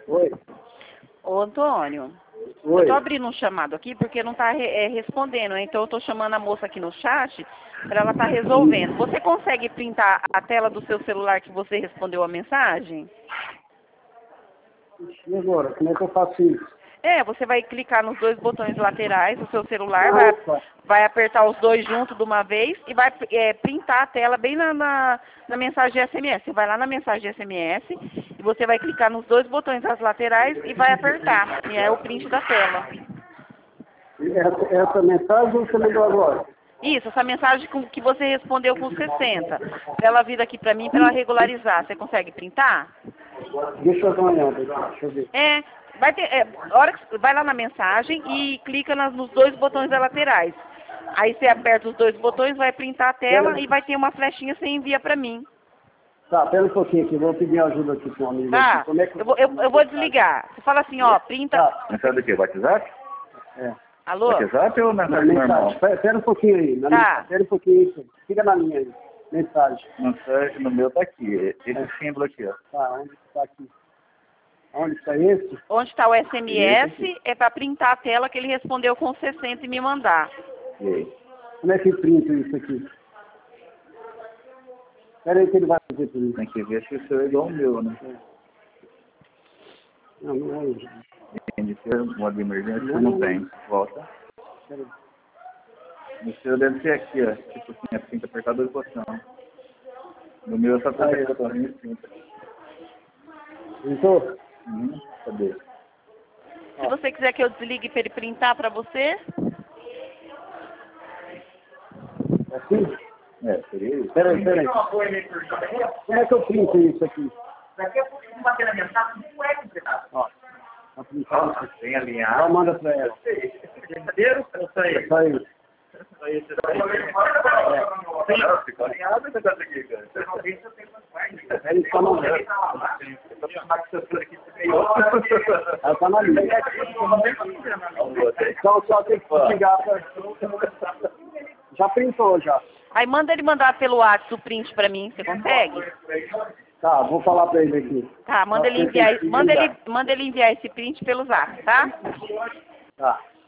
Oi. Ô, Antônio, Oi. eu tô abrindo um chamado aqui porque não tá respondendo, então eu tô chamando a moça aqui no chat para ela tá resolvendo. Você consegue printar a tela do seu celular que você respondeu a mensagem? E agora? Como é que eu faço isso? Você vai clicar nos dois botões laterais do seu celular, Opa. vai apertar os dois juntos de uma vez e vai printar a tela bem na mensagem de SMS. Você vai lá na mensagem de SMS e você vai clicar nos dois botões das laterais e vai apertar. E é o print da tela. Essa mensagem você mandou agora? Isso, essa mensagem que você respondeu com 60. Para ela vir aqui para mim, para ela regularizar. Você consegue printar? Deixa eu dar uma olhada. Deixa eu ver. Vai ter, hora que, vai lá na mensagem e clica nos dois botões da laterais. Aí você aperta os dois botões, vai printar a tela e vai ter uma flechinha que você envia pra mim. Tá, pera um pouquinho aqui, vou pedir ajuda aqui com um amigo. Tá, Como é que... eu vou desligar. Você fala assim, ó, printa... Tá. Mensagem do quê? WhatsApp? É. Alô? WhatsApp ou mensagem normal? Pera um pouquinho aí. Tá. Pera um pouquinho aí. Fica na linha aí. Mensagem. Mensagem no meu tá aqui. Esse símbolo aqui, ó. Tá, onde está aqui? Onde está esse? Onde está o SMS é para printar a tela que ele respondeu com 60 e me mandar. E aí? Como é que printa isso aqui? Espera aí que ele vai fazer por isso. Tem que ver se o seu é igual ao meu, né? Não, não é isso. Tem de ser modo de emergência, não tem. Volta. Espera aí. O seu deve ser aqui, ó. Tipo assim, é 30 apertar dois botões. No meu é só apertar o botãozinho 30. Printou? Cadê? Se você quiser que eu desligue para ele printar para você... Assim? Seria isso. Espera aí. Como é que eu printo isso aqui? Daqui a pouco eu vou bater na mensagem, não é complicado. Ó. Tá printado isso aqui. Bem alinhado. Só manda pra ela. Verdadeiro? Isso aí. Isso aí. Ficou alinhado esse negócio aqui, cara. Você não vê se eu tenho mais. Ele tá mandando. Ela tá na linha. Então só tem que ligar pra... Já printou, já. Aí manda ele mandar pelo WhatsApp o print para mim, você consegue? Tá, vou falar pra ele aqui. Tá, manda ele enviar esse print pelo Zap, tá? Tá.